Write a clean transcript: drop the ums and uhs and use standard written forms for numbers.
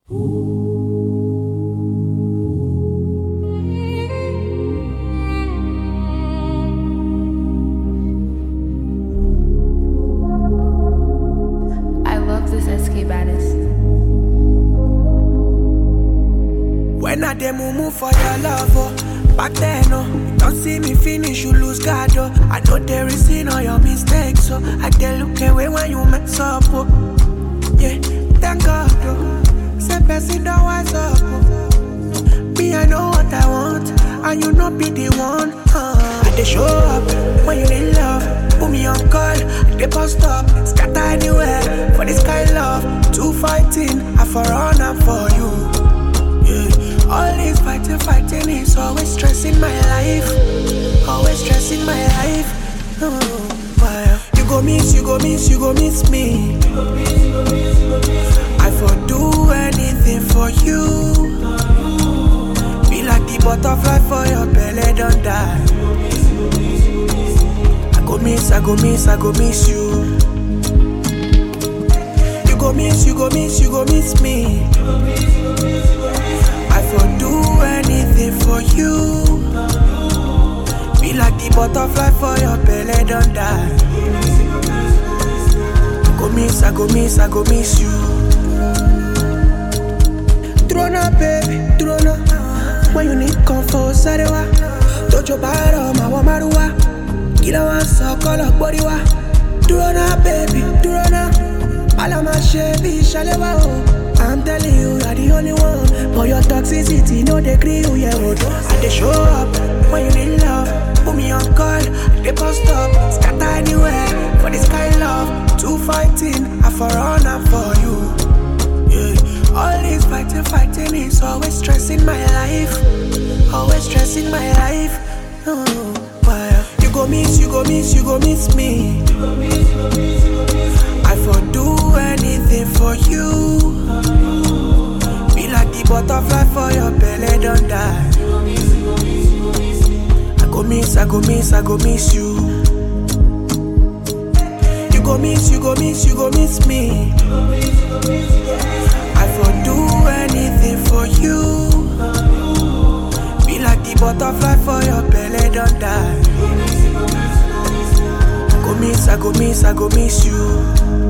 I love this SK Baddest. When I dey move for your love, oh. Back then, oh, you don't see me finish, you lose guard, oh. I know there is sin on your mistakes, so I dey look away when you mess up, oh. Yeah, thank God, oh. Say person don't wise up, oh. Me, I know what I want, and you not be the one, I dey show up when you need love. Put me on call, they post up, scatter anywhere for this kind love. Two fighting, I for run up for you. All this fighting is always stressing my life. Always stressing my life. You go miss me. I for do anything for you. Be like the butterfly for your belly, don't die. I go miss you. You go miss me. I for do anything for you. Be like the butterfly for your belly, don't die. I go miss you. Trona, baby, Trona. When you need comfort, Sarewa. Dojo Baro, Mawa Marua. Kila wa so color body wa. Trona, baby, Trona. Alama shebi shalewa oh. I'm telling you, you're the only one. For your toxicity, no degree, you yeah, I dey show up when you need love. Put me on call, they post up, scatter anywhere for this kind love. Two fighting, I for run up for you. Yeah. All this fighting is always stressing my life. Always stressing my life. You go miss me. I for do anything for you. Be like the butterfly for your belly, don't die. I go miss you. You go miss me. I for do anything for you. Be like the butterfly for your belly, don't die. I go miss you.